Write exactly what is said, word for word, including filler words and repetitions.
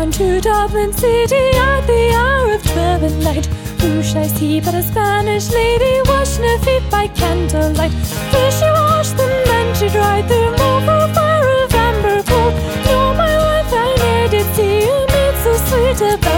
down to Dublin City at the hour of twelve at night. Who shall I see but a Spanish lady washing her feet by candlelight? There she washed them and she dried them over a fire of amber coal. No, my wife, I ne'er did see a maid so sweet about